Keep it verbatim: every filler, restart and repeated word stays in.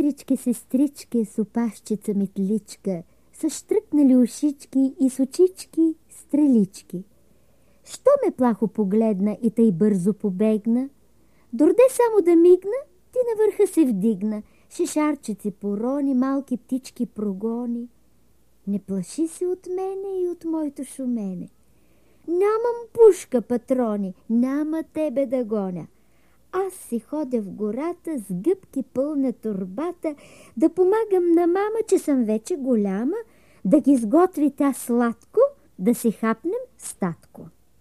Сестирички, сестрички, с опашчица митличка, с штръкнали ушички и с очички стрелички. Що ме плахо погледна и тъй бързо побегна? Дорде само да мигна, ти на върха се вдигна, шишарчици порони, малки птички прогони. Не плаши се от мене и от моето шумене. Нямам пушка, патрони, няма тебе да гоня. Аз си ходя в гората с гъбки пълна торбата, да помагам на мама, че съм вече голяма, да ги сготви тя сладко, да си хапнем с татко.